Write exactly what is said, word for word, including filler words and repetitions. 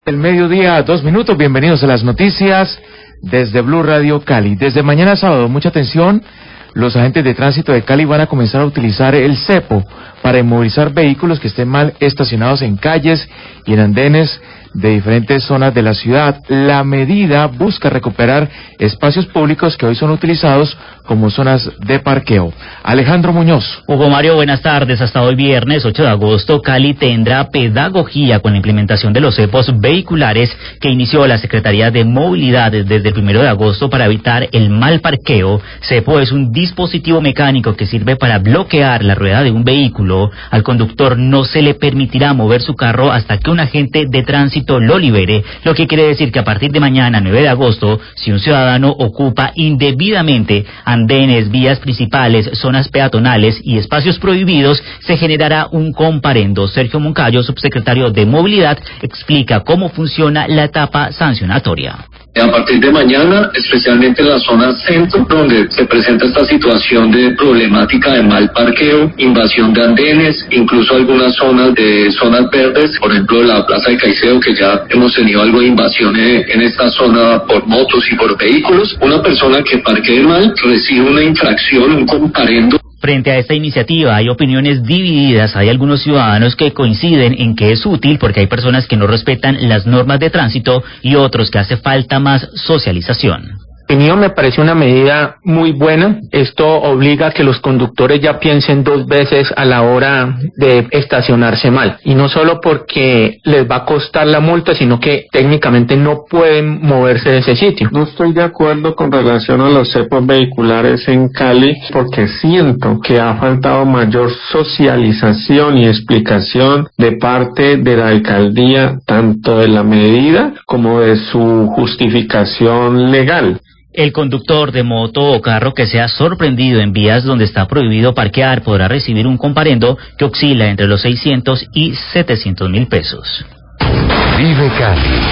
El mediodía, dos minutos, bienvenidos a las noticias desde Blue Radio Cali. Desde mañana sábado, mucha atención, los agentes de tránsito de Cali van a comenzar a utilizar el cepo para inmovilizar vehículos que estén mal estacionados en calles y en andenes de diferentes zonas de la ciudad. La medida busca recuperar espacios públicos que hoy son utilizados como zonas de parqueo. Alejandro Muñoz. Hugo Mario, buenas tardes. Hasta hoy viernes ocho de agosto, Cali tendrá pedagogía con la implementación de los cepos vehiculares que inició la Secretaría de Movilidad desde el primero de agosto para evitar el mal parqueo. Cepo es un dispositivo mecánico que sirve para bloquear la rueda de un vehículo. Al conductor no se le permitirá mover su carro hasta que un agente de tránsito lo libere, lo que quiere decir que a partir de mañana, nueve de agosto, si un ciudadano ocupa indebidamente andenes, vías principales, zonas peatonales y espacios prohibidos, se generará un comparendo. Sergio Moncayo, subsecretario de Movilidad, explica cómo funciona la etapa sancionatoria. A partir de mañana, especialmente en la zona centro, donde se presenta esta situación de problemática de mal parqueo, invasión de andenes, incluso algunas zonas de zonas verdes, por ejemplo la Plaza de Caicedo, que ya hemos tenido algo de invasión en esta zona por motos y por vehículos. Una persona que parquee mal recibe una infracción, un comparendo. Frente a esta iniciativa hay opiniones divididas. Hay algunos ciudadanos que coinciden en que es útil porque hay personas que no respetan las normas de tránsito y otros que hace falta más socialización. Me parece una medida muy buena. Esto obliga a que los conductores ya piensen dos veces a la hora de estacionarse mal. Y no solo porque les va a costar la multa, sino que técnicamente no pueden moverse de ese sitio. No estoy de acuerdo con relación a los cepos vehiculares en Cali, porque siento que ha faltado mayor socialización y explicación de parte de la alcaldía, tanto de la medida como de su justificación legal. El conductor de moto o carro que sea sorprendido en vías donde está prohibido parquear podrá recibir un comparendo que oscila entre los seiscientos y setecientos mil pesos. Vive Cali.